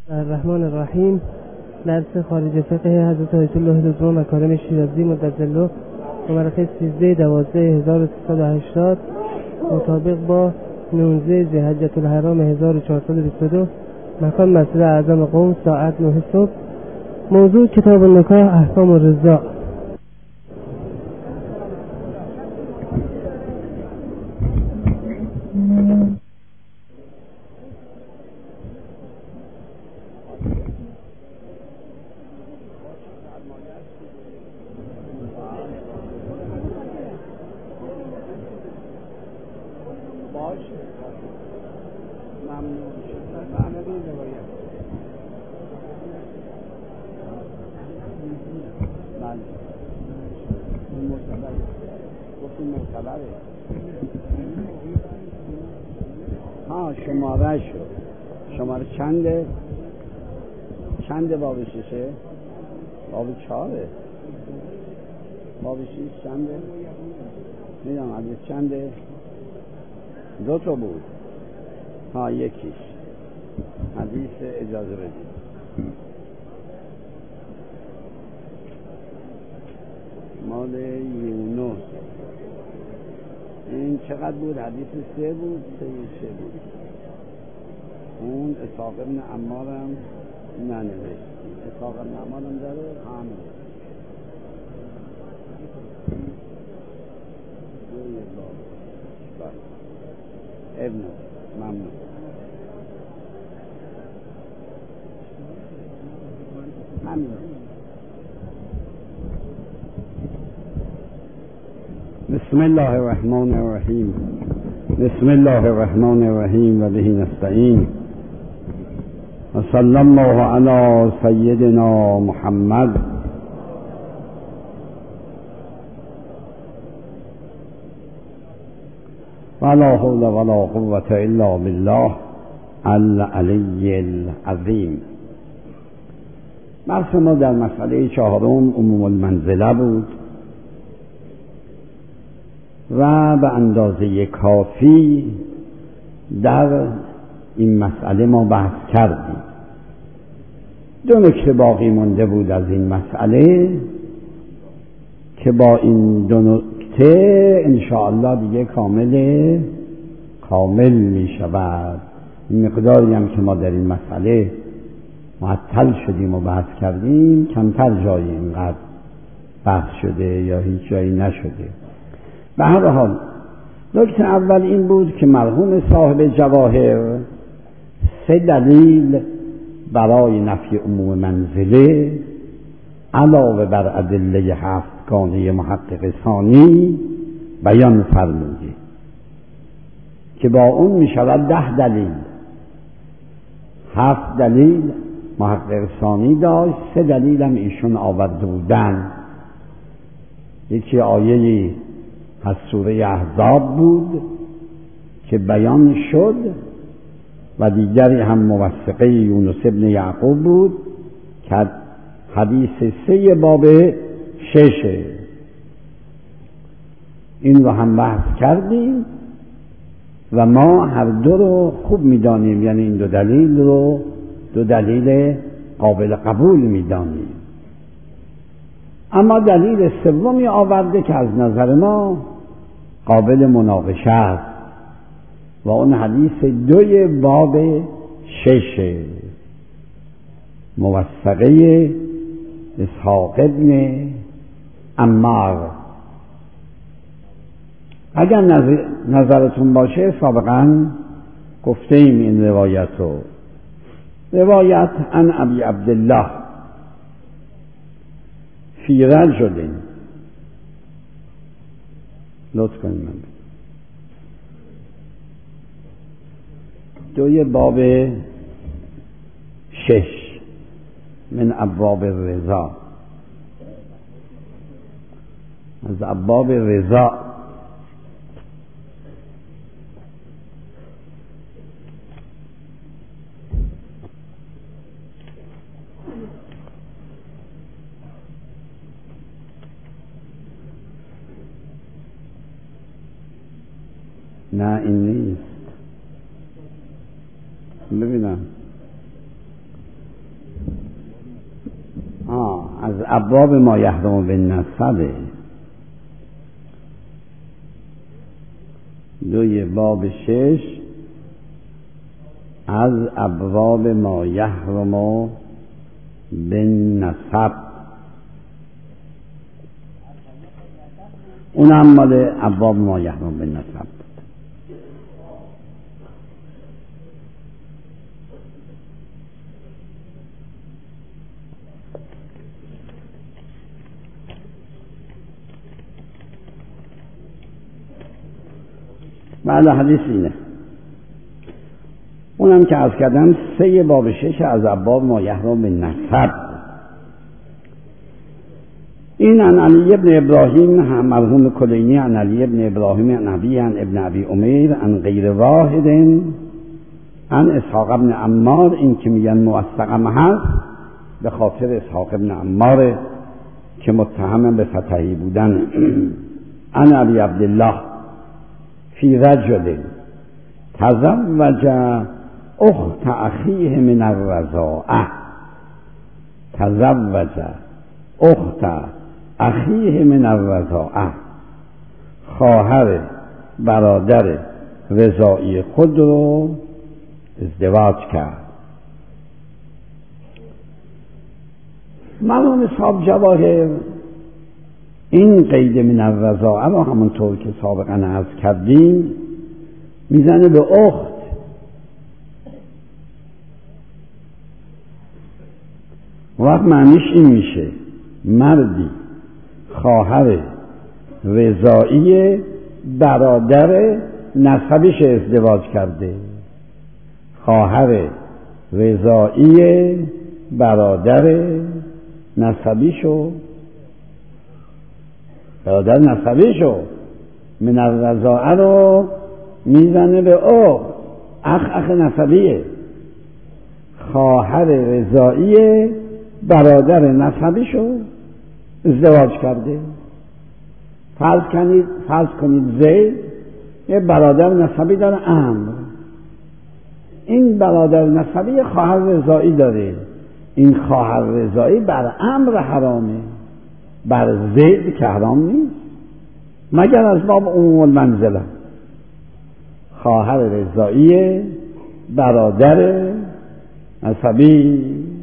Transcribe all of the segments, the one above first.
الرحمن الرحیم. درس خارج فقه حضرت آیت الله لزوم مکارم شیرازی مدظله مورخه 13/12/1380 مطابق با 19 ذی‌حجة الحرام 1422 مکان مسجد اعظم قم ساعت 9 صبح. موضوع کتاب النکاح احکام الرضاع. شماره چنده باب ششه؟ باب 4 باب 6 چنده؟ میدونم حدیث چنده؟ 2 تا بود. یکیش حدیث اجازه بدید. مال یونس. این چقدر بود؟ حدیث 3 بود؟ 3 بود. اون اسحاق ابن عمارم ننوشت. اسحاق ابن عمارم داره همین ابن ممنون. همین بسم الله الرحمن الرحیم. بسم الله الرحمن الرحیم و به نستعین و صلی الله علی سیدنا محمد. ولا حول ولا قوة الا بالله العلی العظیم. بحث ما در مسئله 4 عموم المنزله بود و به اندازه کافی در این مسئله ما بحث کردیم. 2 نکته باقی مونده بود از این مسئله که با این 2 نکته انشاءالله دیگه کامل می شود. این مقداری هم که ما در این مسئله معطل شدیم و بحث کردیم کمتر جایی اینقدر بحث شده یا هیچ جایی نشده. به هر حال نکته اول این بود که مرحوم صاحب جواهر 3 دلیل برای نفی عموم منزله علاوه بر ادله 7گانه محقق ثانی بیان فرموده که با اون می شود 10 دلیل. 7 دلیل محقق ثانی داشت، 3 دلیل هم ایشون آورده بودن. یکی آیه از سوره احزاب بود که بیان شد و دیگری هم موثقه یونس ابن یعقوب بود که حدیث 3 باب 6. این رو هم بحث کردیم و ما هر 2 رو خوب می‌دانیم، یعنی این 2 دلیل رو 2 دلیل قابل قبول می‌دانیم. اما دلیل 3 آورده که از نظر ما قابل مناقشه است و اون حدیث 2 باب 6 موثقه اسحاق ابن عمار. اگر نظرتون باشه سابقا گفته ایم این روایت رو. روایت عن ابی عبدالله فی رجل. لطف کنید من 2 باب 6 من ابواب الرضا، از ابواب رضا. نه این نیست. ببینم از ابواب ما یحرم بالنسب، دوی باب 6 از ابواب ما یحرم بالنسب، اونم مال ابواب ما یحرم بالنسب. بله حدیث اینه، اونم که عرض کردم 3 باب 6 از ابواب ما یحرم بالنسب. این عن علی ابن ابراهیم مرحوم کلینی، عن علی ابن ابراهیم عن ابی عن ابن ابی امیر عن غیر واحد عن اسحاق ابن عمار. این که میگن موثقم هست به خاطر اسحاق ابن عمار که متهم به فتحی بودن. عن ابی عبدالله فی رجل تزوج اخت اخیه من الرضاعه، تزوج اخت اخیه من الرضاعه، خواهر برادر رضاعی خود رو ازدواج کرد. مرحوم صاحب جواهر این قید من الرضاعه رو همونطور که سابقا عرض کردیم میزنه به اخت. وقت معنیش این میشه مردی خواهر رضاعی برادر نسبیش ازدواج کرده، خواهر رضاعی برادر نسبیشو من الرضاعه رو میزنه به اخ نسبیه، خواهر رضاعی برادر نسبیشو ازدواج کرده. فرض کنید زید یه برادر نسبی داره عمرو، این برادر نسبی خواهر رضاعی داره، این خواهر رضاعی بر عمرو حرامه، بر زید که حرام نیست مگر از باب عموم المنزله. خواهر رضاعی برادر نسبی.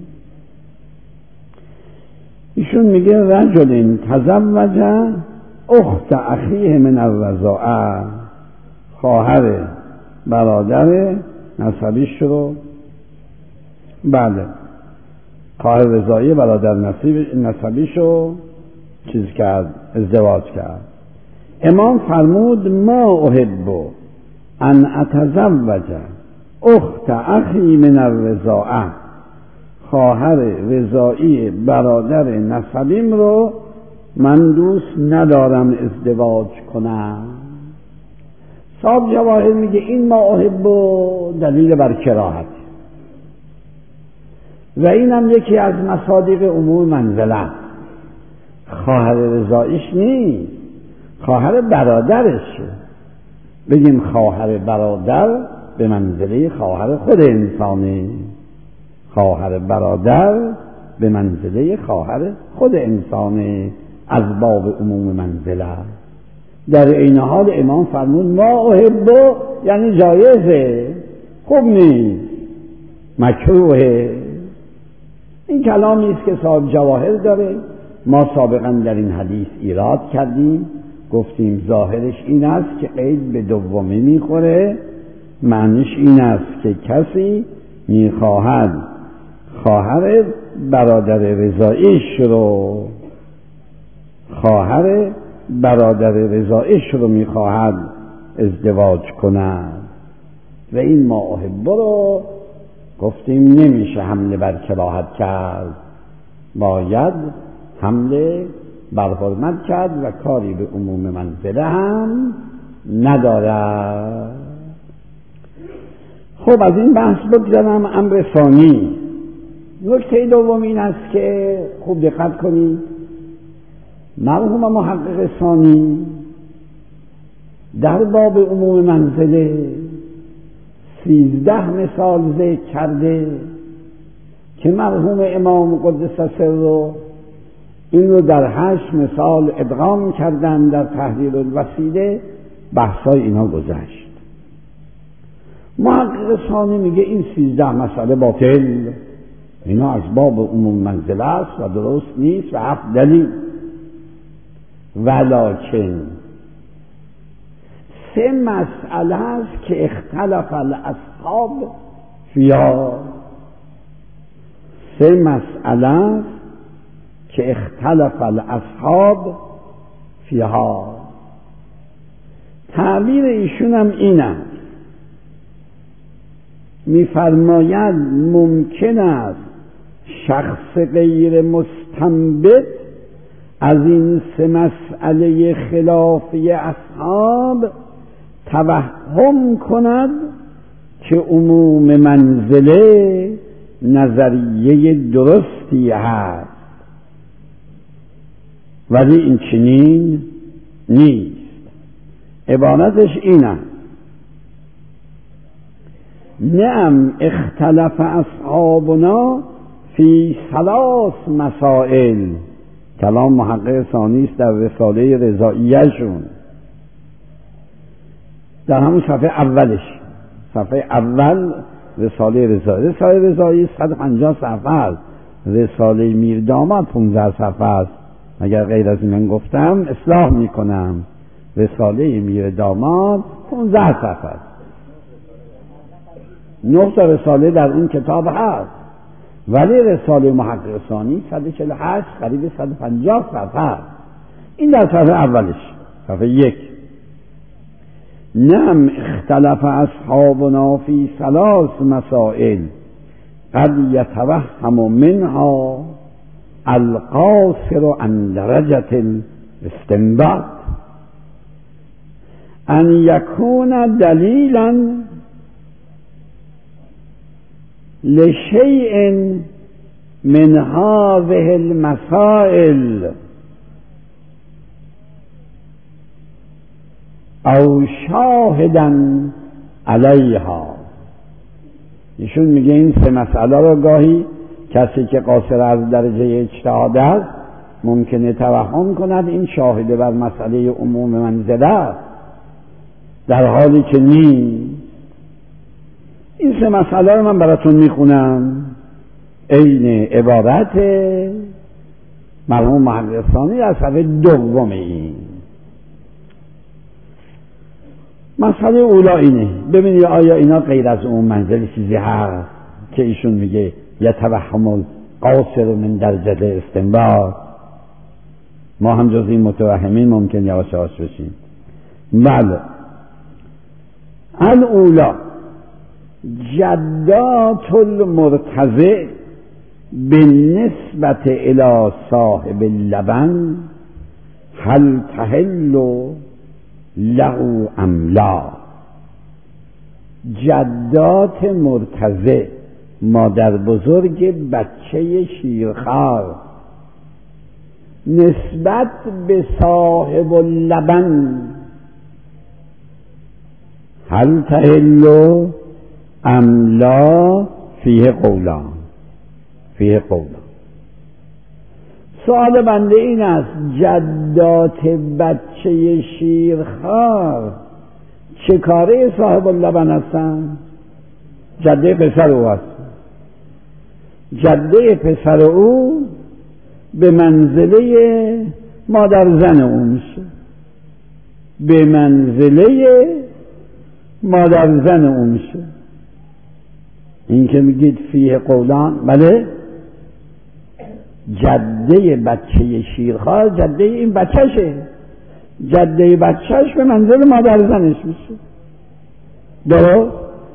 ایشون میگه رجل تزوج اخت اخیه من الرضاعه، خواهر برادر نسبیش رو، بله خواهر رضاعی برادر نسبیش رو چیز کرد، ازدواج کرد. امام فرمود ما احب ان اتزوج اخت اخی من الرضاعه، خواهر رضاعی برادر نسبیم رو من دوست ندارم ازدواج کنم. صاحب جواهر میگه این ما احب دلیل بر کراهت و اینم یکی از مصادیق عموم منزله. خواهر رضاعیش نیست، خواهر برادرشه. بگیم خواهر برادر به منزله خواهر خود انسانه، خواهر برادر به منزله خواهر خود انسانه از باب عموم منزله. در این حال امام فرمود ما احب یعنی جایزه، خوب نیست، مکروهه. این کلامی است که صاحب جواهر داره. ما سابقا در این حدیث ایراد کردیم، گفتیم ظاهرش این است که قید به دومی میخوره، معنیش این است که کسی میخواهد خواهر برادر رضاعیش رو، خواهر برادر رضاعیش رو میخواهد ازدواج کند و این ما احب رو گفتیم نمیشه حمله بر کراهت کرد، باید حمله بر حرمت کرد و کاری به عموم منزله هم ندارد. خب از این بحث بگذارم امر ثانی. نکته دوم این است که خوب دقت کنید، مرحوم محقق ثانی در باب عموم منزله 13 مثال ذکر کرده که مرحوم امام قدس سره این رو در 8 مثال ادغام کردن در تحلیل الوسیله. بحثای اینا گذشت. محقق ثانی میگه این 13 مسئله باطل، اینا از باب عموم منزله است و درست نیست و 7 دلیل. ولکن 3 مسئله است که اختلف الاصحاب فیها. 3 مسئله است که اختلف الاصحاب فیها. تعبیر ایشون هم این است، می‌فرماید ممکن است شخص غیر مستنبط از این 3 مسئله خلافی اصحاب توهم کند که عموم منزله نظریه درستی هست، ولی این چنین نیست. عبارتش اینه: نعم اختلف اصحابنا فی 3 مسائل. کلام محقق ثانی است در رساله رضائیه‌شون، در همون صفحه اولش، صفحه اول رساله رضایی. رساله رضایی 150 صفحه است. رساله میرداماد 15 صفحه است. اگر غیر از این گفتم اصلاح میکنم. رساله میرداماد 15 صفحه است. 9 تا رساله در اون کتاب هست، ولی رساله محقق ثانی 148 قریب 150 صفحه است. این در صفحه اولش، صفحه 1. نعم اختلف اصحابنا فی 3 مسائل قد یتوهم منها القاصر عن درجة الاستنباط ان یکون دلیلا لشیء من هذه المسائل او شاهدا علیها. ایشون میگه این 3 مسئله رو گاهی کسی که قاصر از درجه اجتهاد است ممکنه توهم کند این شاهده بر مسئله عموم منزله است، در حالی که نیست. این 3 مسئله رو من براتون میخونم، عین عبارت مرحوم محقق ثانی از صفحه 2. این مسئله اولا اینه، ببینید آیا اینا غیر از اون منزل چیزی هست که ایشون میگه یتوهم القاصر من درجه استنباط. ما هم جز این متوهمین ممکن یواش یواش بشیم. بله. الاولا جدات المرتضع بالنسبة الى صاحب اللبن هل تحل له ام لا. جدات مرتضع، مادر بزرگ بچه شیرخوار، نسبت به صاحب اللبن هل تحل ام لا فیه قولان. فیه قولان. سوال بنده این است جدات بچه شیرخوار چه کاره صاحب اللبن هستن؟ جده پسر او هست. جده پسر او به منزله مادر زن او میشه، به منزله مادر زن او میشه. این که میگید فیه قولان، بله، جده بچه شیرخوار جده این بچهشه، جده بچهش به منزل مادر زنش میشه. درست؟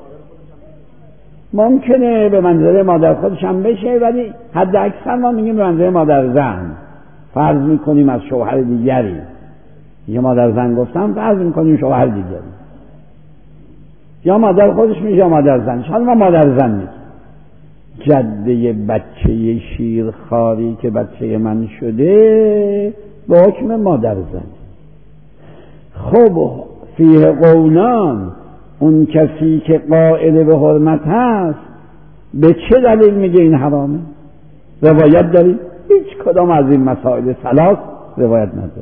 ممکنه به منزل مادر خودش هم بشه، ولی حد اکثر ما میگیم به منزل مادر زن. فرض میکنیم از شوهر دیگری، یه مادر زن گفتم، فرض میکنیم شوهر دیگری، یا مادر خودش میشه یا مادر زنش، حالا ما مادر زن میگیم. جده بچه شیرخواری که بچه من شده به حکم مادر زن. خب فیه قولان، اون کسی که قائل به حرمت هست به چه دلیل میگه این حرامه؟ روایت داری؟ هیچ کدام از این مسائل ثلاث روایت نداره.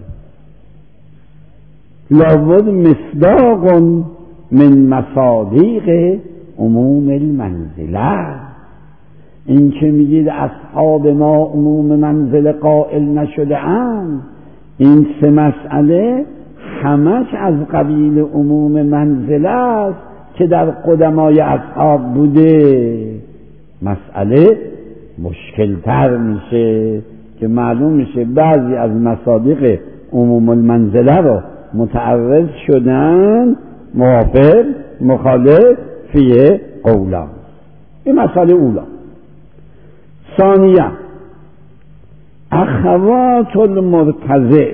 لابد مصداق من مصادیق عموم المنزله. این که میگید اصحاب ما عموم منزل قائل نشده اند، این سه مسئله همش از قبیل عموم منزله است که در قدمای اصحاب بوده. مسئله مشکلتر میشه که معلوم میشه بعضی از مصادیق عموم المنزله رو متعرض شدن، موافق مخالف فیه قولان. این مسئله اولا. ثانیه اخوات المرتضع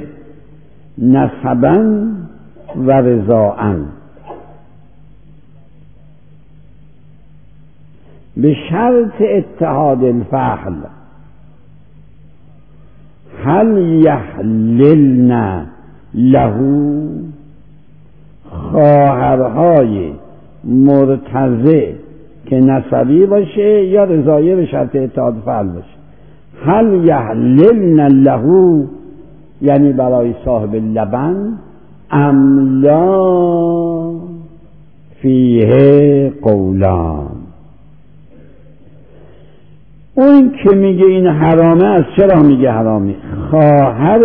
نسبا و رضاء به شرط اتحاد الفعل هل یحللن له، خواهرهای مرتضع که نسبی باشه یا رضایه به شرط اتحاد فعل باشه، هل یحللن له یعنی برای صاحب لبن، ام لا فیه قولان. اون که میگه این حرامه از چرا میگه حرامه؟ خواهر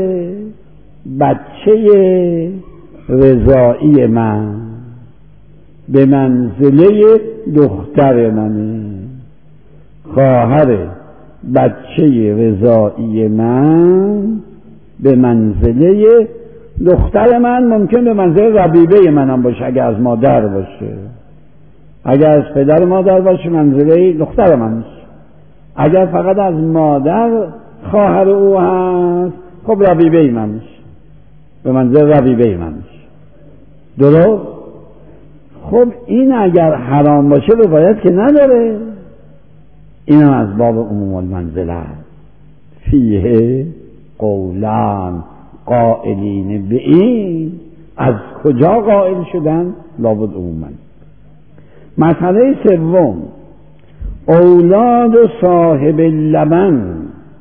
بچه رضایی من به منزله دختر منه. خواهر بچه رضایی من به منزله دختر من، ممکن به منزله ربیبه منم باشه اگر از مادر باشه. اگر از پدر مادر باشه منزله دختر من باشه. اگر فقط از مادر خواهر او هست خب ربیبه من میشه، به منزله ربیبه من میشه. درست؟ خب این اگر حرام باشه روایت که نداره. اینم از باب عموم المنزله است. فیه قولان، قائلین به این از کجا قائل شدن؟ لابد عموما. مسئله سوم اولاد صاحب اللبن.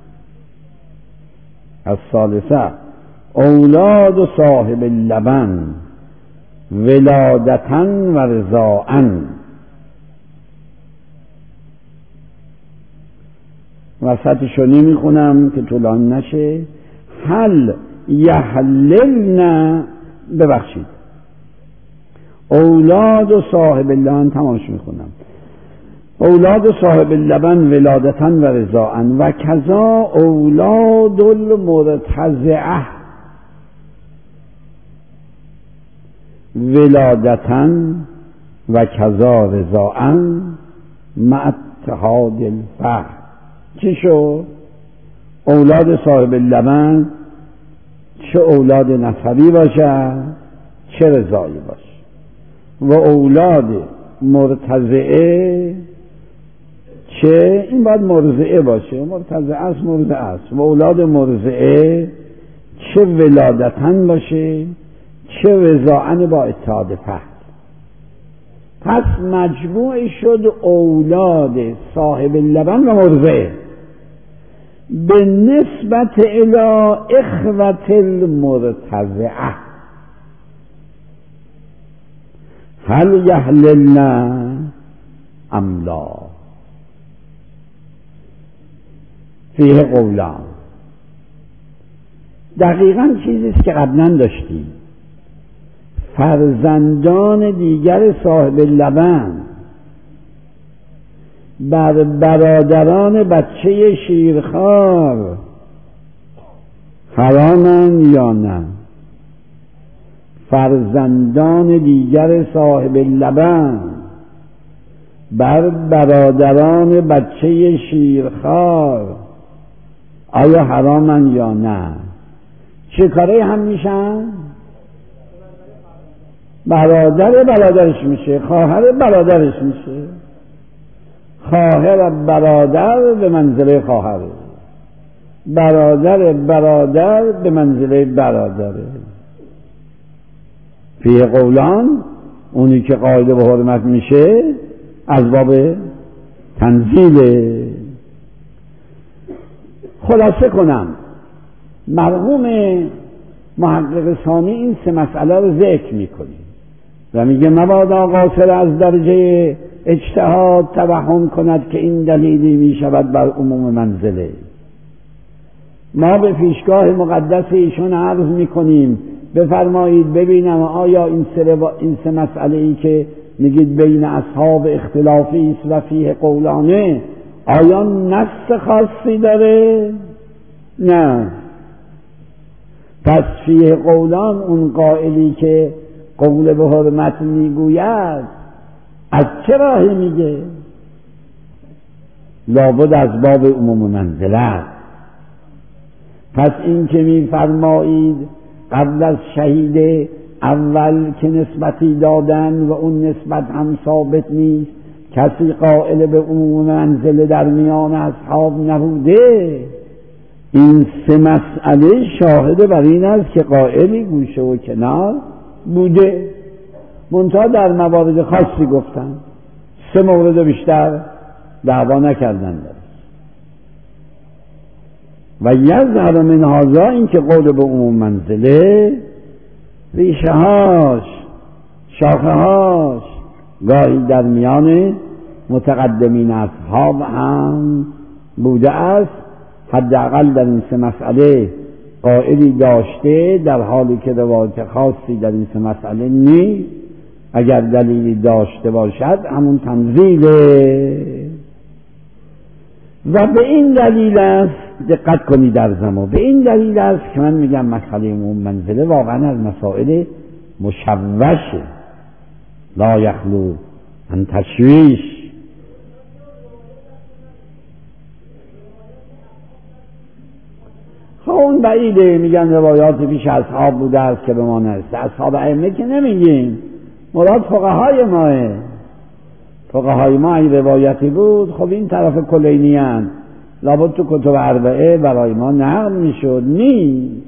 الثالثه اولاد صاحب اللبن ولادتاً و رضاءً. وسطشو نمیخونم که طولانی نشه. هل یحللن، ببخشید، اولاد صاحب اللبن تمامش میخونم. اولاد صاحب اللبن ولادتاً و رضاءً و کذا اولاد المرتضعه ولادتاً و کذا رضاءً مع اتحاد الفعل. چی شد؟ اولاد صاحب اللبن چه اولاد نسبی باشه چه رضایی باشه، و اولاد مرتضعه چه این باید مرضعه باشه، مرتضعه است مرضعه است، و اولاد مرضعه چه ولادتاً باشه چه رضاءً با اتحاد فعل. پس مجموع شد اولاد صاحب اللبن و مرضعه به نسبت الی اخوة المرتضعه. هل یحللن ام لا فیه قولان. دقیقاً چیزیست که قبلا داشتیم. فرزندان دیگر صاحب لبن بر برادران بچه شیرخوار حرامن یا نه؟ فرزندان دیگر صاحب لبن بر برادران بچه شیرخوار آیا حرامن یا نه؟ چه کاره هم میشن؟ برادر برادرش میشه، خواهر برادرش میشه. خواهر برادر به منزله خواهره، برادر برادر به منزله برادره. فی قولان اونی که قائل به حرمت میشه از باب تنزیله. خلاصه کنم، مرحوم محقق ثانی این سه مسئله رو ذکر میکنه و میگه مبادا قاصر از درجه اجتهاد توهم کند که این دلیلی میشود بر عموم منزله. ما به پیشگاه مقدس ایشون عرض میکنیم بفرمایید ببینم آیا این سه مسئله ای که میگید بین اصحاب اختلافی است و فیه قولانه، آیا نص خاصی داره؟ نه. پس فیه قولان اون قائلی که قول به حرمت میگوید از چه راهی میگه؟ لابد از باب عموم منزله. پس این که میفرمایید قبل از شهید اول که نسبتی دادن و اون نسبت هم ثابت نیست، کسی قائل به عموم منزله در میان اصحاب نبوده، این سه مسئله شاهد بر این است که قائلی گوشه و کنار بوده، منتها در موارد خاصی گفتن، سه مورد بیشتر دعوا نکردن. و یظهر من هذا این که قول به عموم منزله ریشه هاش شاخه هاش گاهی در میان متقدمین اصحاب هم بوده است، حداقل در این سه مسئله قائلی داشته، در حالی که روایت خاصی در این سه مسئله نیست. اگر دلیلی داشته باشد همون تنزیله. و به این دلیل است، دقت کنید در زمان، به این دلیل است که من میگم مسئله عموم منزله واقعا از مسائل مشوشه، لا یخلو عن تشویش. خب اون بعیده، میگن روایات پیش اصحاب بوده است که به ما نرسه. اصحاب ائمه که نمیگیم، مراد فقهای ماه. فقهای ما اگه روایتی بود خب این طرف کلینی هست، لابد تو کتب اربعه برای ما نقل میشد. نیست.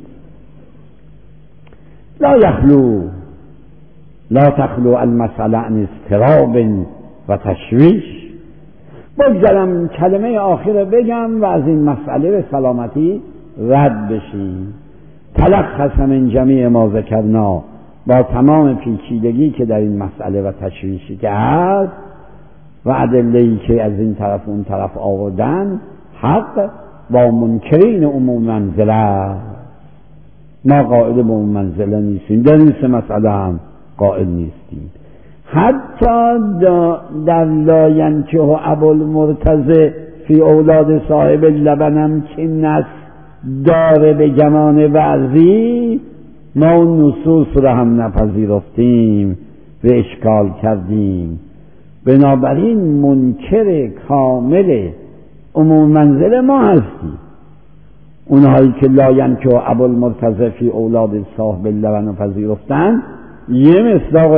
لا یخلو لا تخلو المسئله عن اضطراب و تشویش. بگذارم کلمه آخر بگم و از این مسئله به سلامتی رد بشیم. تلخص من جمیع ما ذکرنا، با تمام پیچیدگی که در این مسئله و تشویشی که هست و ادله‌ای که از این طرف اون طرف آوردن، حق با منکرین عموم منزله. ما قائل به عموم منزله نیستیم، در این سه مسئله هم قائل نیستیم. حتی در لا ینکح ابوالمرتضی فی اولاد صاحب اللبنم که نص داره به گمان بعضی، ما اون نصوص را هم نپذیرفتیم و اشکال کردیم. بنابراین منکر کامل عموم منزله ما هستیم. اونهایی که لا ینکح ابوالمرتضی فی اولاد صاحب اللبن پذیرفتن، یه مصداق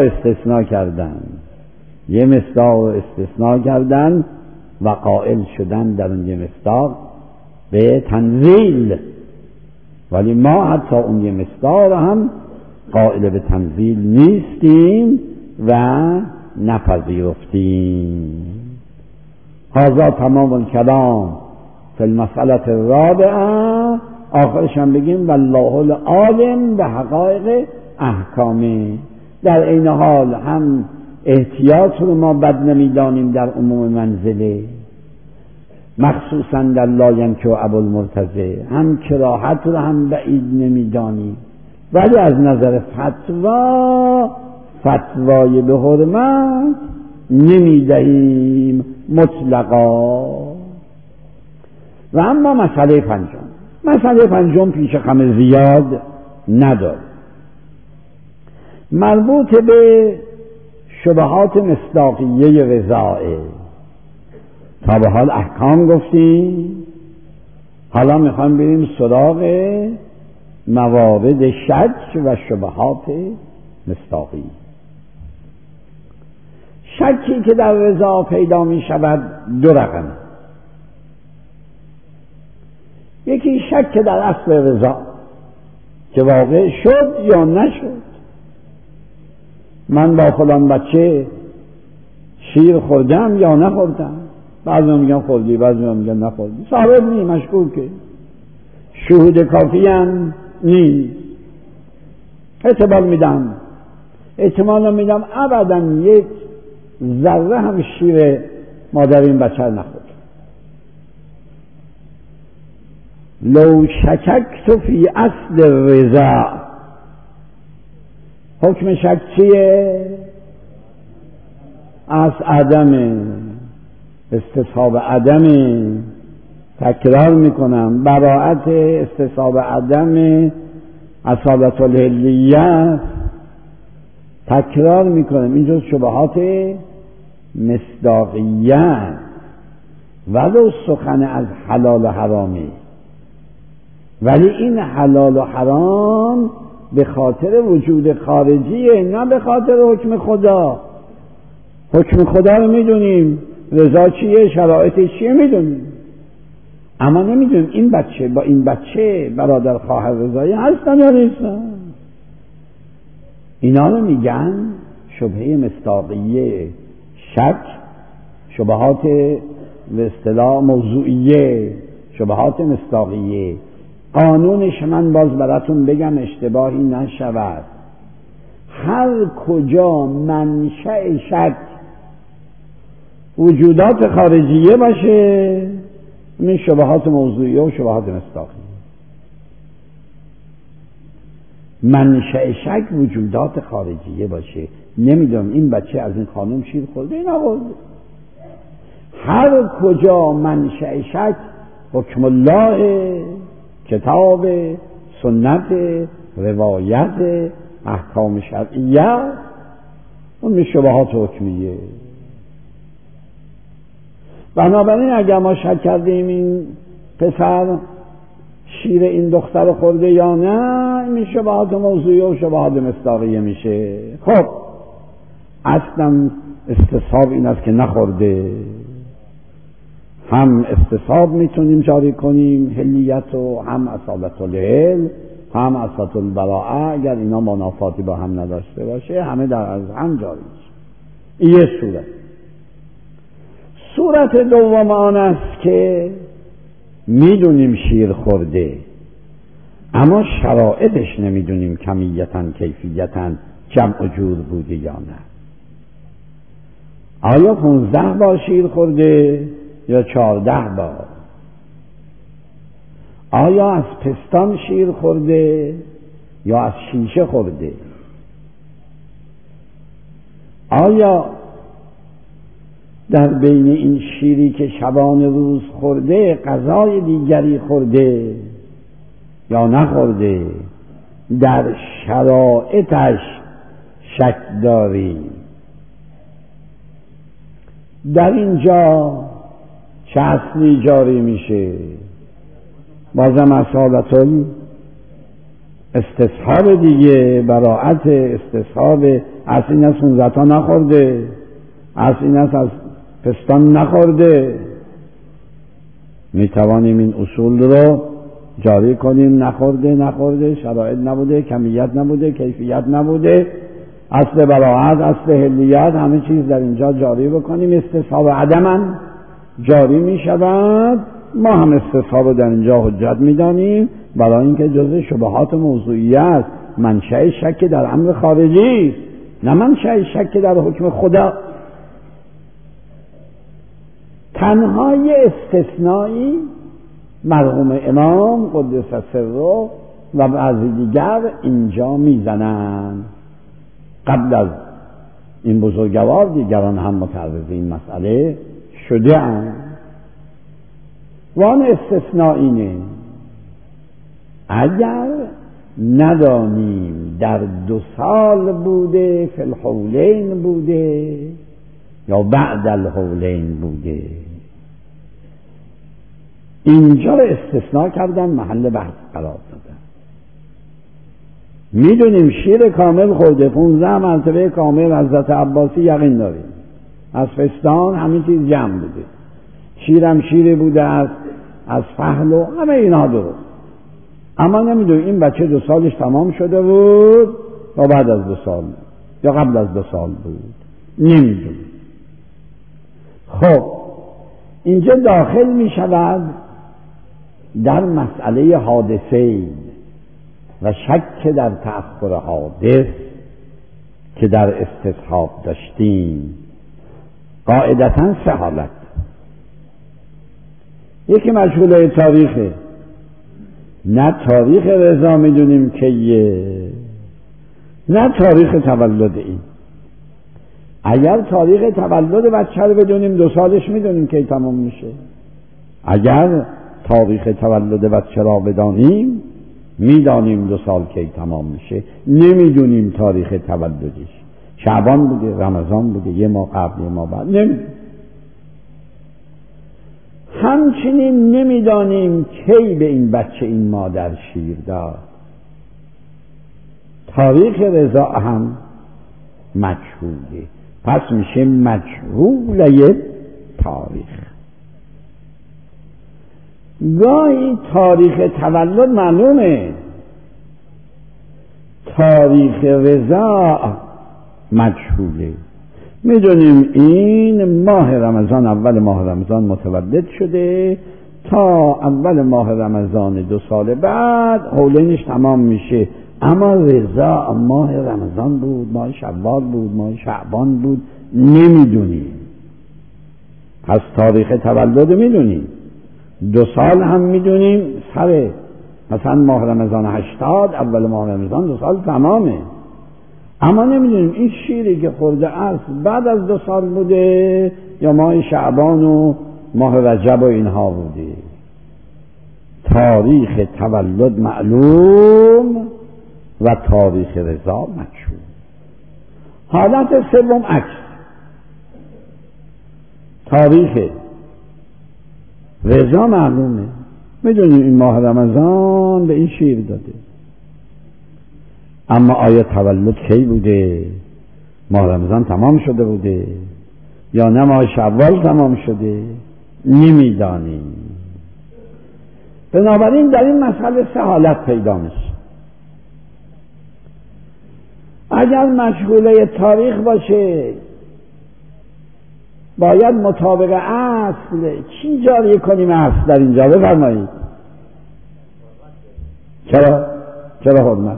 استثناء کردن و قائل شدن در اون یه مصداق به تنزیل، ولی ما حتی اون یه مصداق هم قائل به تنزیل نیستیم و نپذیرفتیم. هذا تمام الکلام فی المسئله الرابعه. آخرش هم بگیم والله العالم به حقایق احکامه. در این حال هم احتیاط رو ما بد نمیدانیم در عموم منزله، مخصوصا در لا ینکح ابوالمرتضی، هم کراهت رو هم بعید نمیدانیم، ولی از نظر فتوای به حرمت نمیدهیم مطلقا. و اما مسئله پنجم پیش خم زیاد نداره، مربوط به شبهات مصداقیه رضائه. تا به حال احکام گفتیم، حالا میخوایم بریم سراغ موارد شک و شبهات مصداقی. شکی که در رضا پیدا می شود دو رقم. یکی شک در اصل رضا که واقع شد یا نشد. من با فلان بچه شیر خوردم یا نخوردم، بعضی میگن خوردی، بعضی میگن نخوردی، ثابت نیست، مشکوکه. شهود کافی هم نیست. احتمال میدم ابدا یک ذره هم شیر مادر این بچه نخورد. لو شککت فی اصل الرضاع، حکم شک چیه؟ از عدم، استصحاب عدم. تکرار میکنم، براءت استصحاب عدم اصالت الحلیت. تکرار میکنم، این جز شبهات مصداقیت. ولو سخن از حلال و حرامی، ولی این حلال و حرام به خاطر وجود خارجیه، نه به خاطر حکم خدا. حکم خدا رو میدونیم، رضا چیه، شرایط چیه میدونیم، اما نمیدونیم این بچه با این بچه برادر خواهر رضایی هستن یا نیستن. اینا رو میگن شبهه مصداقیه، شک، شبهات به اصطلاح موضوعیه، شبهات مصداقیه. قانونش من باز براتون بگم اشتباهی نشود، هر کجا منشأ شک وجودات خارجیه باشه، این شبهات موضوعیه و شبهات مصداقیه. منشأ شک وجودات خارجیه باشه، نمیدونم این بچه از این خانم شیر خورده یا نخورده. هر کجا منشأ شک حکم الله، کتاب، سنت، روایت، احکام شرعیه، اون شبهات حکمیه. بنابراین اگر ما شک کردیم این پسر شیر این دختر خورده یا نه، این شبهات موضوعیه و شبهات مصداقیه میشه. خب اصلا استصحاب این است که نخورده. هم استصحاب میتونیم جاری کنیم حلیت و هم اصالت الحل، هم اصالت البراءه، اگر اینا منافاتی با هم نداشته باشه همه در از هم جاری میشه. این یه صورت. صورت دوم آن است که میدونیم شیر خورده، اما شرایطش نمیدونیم کمیتاً کیفیتاً جمع و جور بوده یا نه. آیا 15 بار شیر خورده یا 14 بار؟ آیا از پستان شیر خورده یا از شیشه خورده؟ آیا در بین این شیری که شبان روز خورده غذای دیگری خورده یا نخورده؟ در شرایطش شک داریم. در اینجا چه اصلی جاری میشه؟ بازم اصالت استصحاب دیگه، براءت استصحاب. اصل این است 15 تا نخورده، اصل این است از پستان نخورده. میتوانیم این اصول رو جاری کنیم، نخورده، شرایط نبوده، کمیت نبوده، کیفیت نبوده، اصل براءت، اصل حلیت، همه چیز در اینجا جاری بکنیم. استصحاب عدم جاری می شود. ما هم استصحاب در اینجا حجت می دانیم، برای اینکه جزء شبهات موضوعیه است. منشأ شک در امر خارجی است، نه منشأ شک در حکم خدا. تنها یه استثنایی مرحوم امام قدس سره و بعضی دیگر اینجا میزنند. قبل از این بزرگوار دیگران هم متعرض این مسئله شده اند. و آن استثناء اینه اگر ندانیم در 2 سال بوده، فی الحولین بوده یا بعد الحولین بوده. اینجا رو استثناء کردن، محل بحث قرار دادن. میدونیم شیر کامل خورده، 15 مرتبه کامل حضرت عباسی یقین داریم. از فستان همین چیز جمع بوده، شیرم شیر بوده از فحل و همه اینها درست. اما نمیدونیم این بچه 2 سالش تمام شده بود یا بعد از 2 سال یا قبل از 2 سال بود، نمیدونیم. خب اینجا داخل می شود در مسئله حادثه و شک در تأخر حادث که در استصحاب داشتیم قاعدتاً سه حالت. یکی مشغوله تاریخه، نه تاریخ رضا میدونیم کیه، نه تاریخ تولد این. اگر تاریخ تولد بچه رو بدونیم 2 سالش میدونیم کی تمام میشه. اگر تاریخ تولد بچه را بدانیم میدانیم 2 سال کی تمام میشه. نمیدونیم تاریخ تولدش شعبان بوده، رمضان بوده، 1 ماه قبل 1 ماه بعد، نمیدونیم. همچنین نمیدانیم کی به این بچه این مادر شیر داد. تاریخ رضا هم مجهوله، پس میشه مجهوله تاریخ. گاهی تاریخ تولد معلومه، تاریخ رضا مجهوله. میدونیم این ماه رمضان، اول ماه رمضان متولد شده، تا اول ماه رمضان 2 سال بعد حولینش تمام میشه. اما رضا ماه رمضان بود، ماه شوال بود، ماه شعبان بود، نمیدونیم. پس تاریخ تولد میدونیم، 2 سال هم میدونیم، سر مثلا ماه رمضان 80 اول ماه رمضان 2 سال تمامه. اما نمیدونیم این شیری که خورده است بعد از 2 سال بوده یا ماه شعبان و ماه رجب و اینها بوده. تاریخ تولد معلوم و تاریخ رضا مجهول. حالت سوم عکس، تاریخ رضا معلومه، میدونیم این ماه رمضان به این شیر داده، اما آیا تولد کی بوده؟ ماه رمضان تمام شده بوده یا نه ماه شوال تمام شده؟ نمیدانیم. بنابراین در این مسئله 3 حالت پیدا میشه. اگر مشغوله تاریخ باشه باید مطابق اصل چی جاری کنیم؟ اصل در اینجا بفرمایید. چرا حرمت؟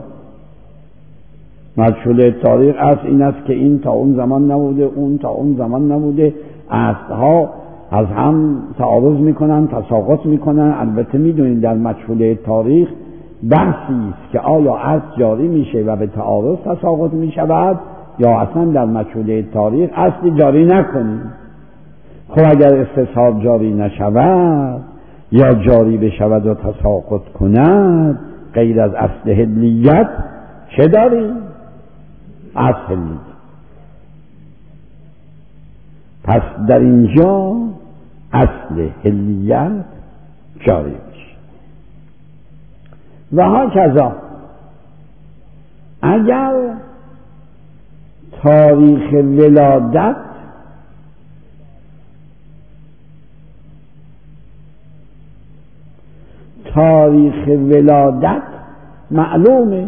مشغوله تاریخ اصل این است که این تا اون زمان نبوده، اون تا اون زمان نبوده، اصلها از هم تعارض میکنن، تساقط میکنن. البته میدونید در مشغوله تاریخ بحثی است که آیا اصل جاری میشه و به تعارض تساقط میشود یا اصلا در مشغوله تاریخ اصلی جاری نکنیم. خب اگر استصحاب جاری نشود یا جاری بشود و تساقط کند، غیر از اصل حلیت چه داریم؟ اصل حلیت. پس در اینجا اصل حلیت جاری میشه. و هاکذا اگر تاریخ ولادت معلومه،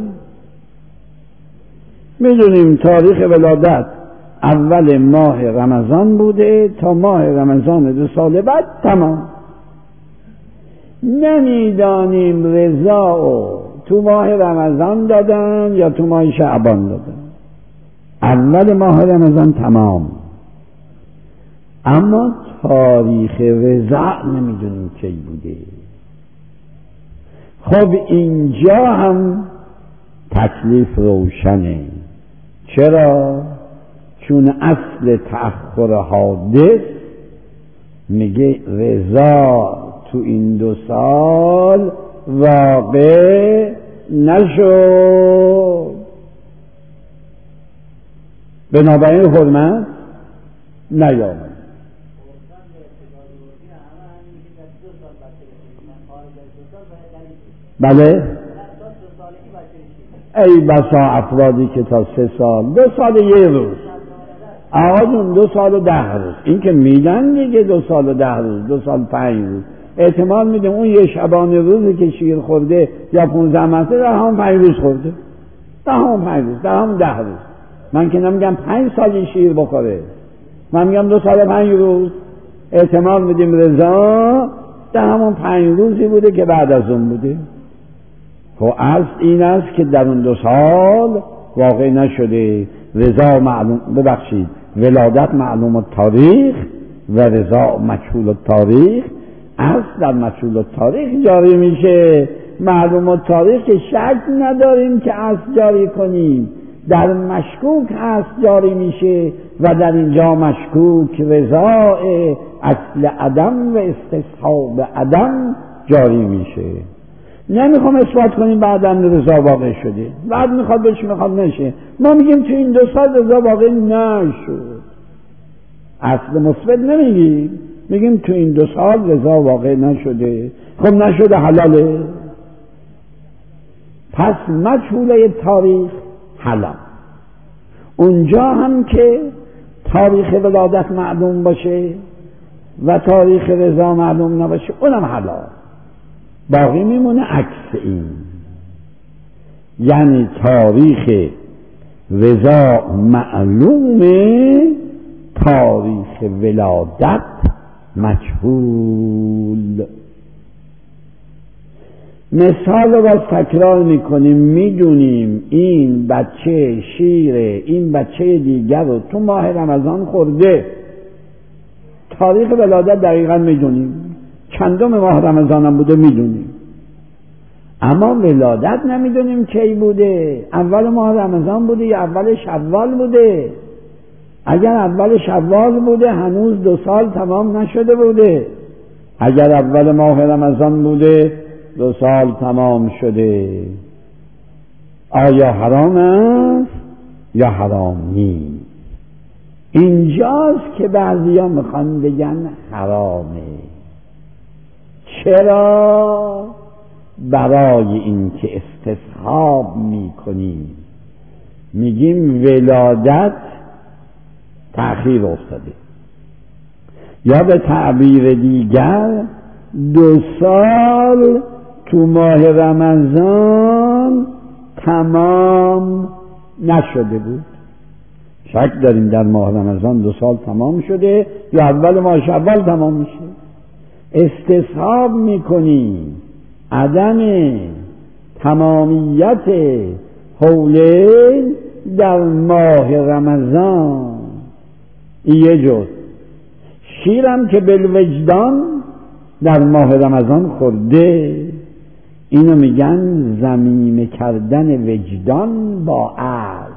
میدونیم تاریخ ولادت اول ماه رمضان بوده تا ماه رمضان 2 سال بعد تمام. نمیدانیم رضا و تو ماه رمضان دادن یا تو ماه شعبان دادن. اول ماه رمضان تمام، اما تاریخ رضا نمیدونیم کی بوده. خب اینجا هم تکلیف روشنه. چرا؟ چون اصل تأخر حادث میگه رضا تو این 2 سال واقع نشد، بنابراین حرمت نیامد. بله، ای بسا افرادی که تا 3 سال 2 سال 1 روز، آقایون 2 سال و 10 روز، این که میدن دیگه 2 سال و 10 روز، 2 سال 5 روز، احتمال میده اون یه شبانه روزی که شیر خورده یا 15 مرتبه در همون 5 روز خورده، در همون 5 روز، در همون 10 روز. من که نمیگم 5 سال شیر بخوره، من میگم 2 سال 5 روز. احتمال میدیم رضا در همون 5 روزی بوده که بعد از اون بوده. خب اصل این است که در اون 2 سال واقع نشده. رضا معلوم، ببخشید، ولادت معلوم التاریخ و رضا مجهول التاریخ. اصل در مجهول التاریخ جاری میشه، معلوم التاریخ که شک نداریم که اصل جاری کنیم، در مشکوک اصل جاری میشه و در اینجا مشکوک رضا اصل عدم و استصحاب عدم جاری میشه. نمیخوام اثبات کنیم بعداً رضا واقع شده، بعد میخواد نشه. ما میگیم تو این 2 سال رضا واقع نشد. اصل مثبت نمیگیم، میگیم تو این 2 سال رضا واقع نشده. خب نشده حلاله. پس مجهوله تاریخ حلال. اونجا هم که تاریخ ولادت معلوم باشه و تاریخ رضا معلوم نباشه اونم حلال. باقی میمونه عکس این، یعنی تاریخ رضا معلومه، تاریخ ولادت مجهول. مثال رو باز تکرار میکنیم. میدونیم این بچه شیره، این بچه دیگر رو تو ماه رمضان خورده. تاریخ ولادت دقیقا میدونیم، چندم ماه رمضان هم بوده میدونیم، اما ولادت نمیدونیم کی بوده، اول ماه رمضان بوده یا اول شوال بوده. اگر اول شوال بوده هنوز 2 سال تمام نشده بوده، اگر اول ماه رمضان بوده 2 سال تمام شده. آیا حرام است یا حرام نیست؟ اینجاست که بعضیا میخوان بگن حرامه. چرا؟ برای اینکه استصحاب میکنیم، میگیم ولادت تأخیر افتاده، یا به تعبیر دیگر 2 سال تو ماه رمضان تمام نشده بود. شک داریم در ماه رمضان 2 سال تمام شده یا اول ماه شوال تمام میشه. استصحاب میکنیم عدم تمامیت حولین در ماه رمضان. یه جز شیرم که بالوجدان در ماه رمضان خورده، اینو میگن ضمیمه کردن وجدان با عقل.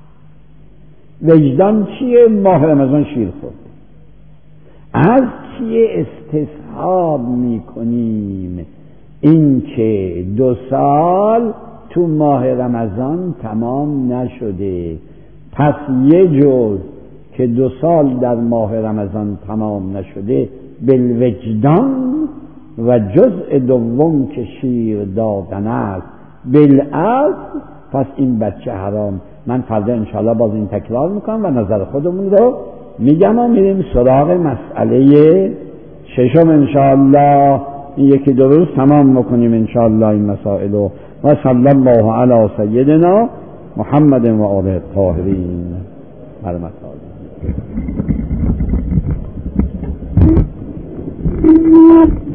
وجدان چیه؟ ماه رمضان شیر خورد. از چیه استصحاب میکنیم؟ این که 2 سال تو ماه رمضان تمام نشده، پس یه جز که 2 سال در ماه رمضان تمام نشده بالوجدان و جزء دوم که شیر دادن است بالعقل، پس این بچه حرام. من فردا انشاءالله باز این تکرار میکنم و نظر خودمون رو میگم و میریم سراغ مسئله 6 انشاءالله. این 1-2 روز تمام بکنیم انشاءالله این مسائل و صلی الله علی سیدنا محمد و آله الطاهرین. حرمت الله.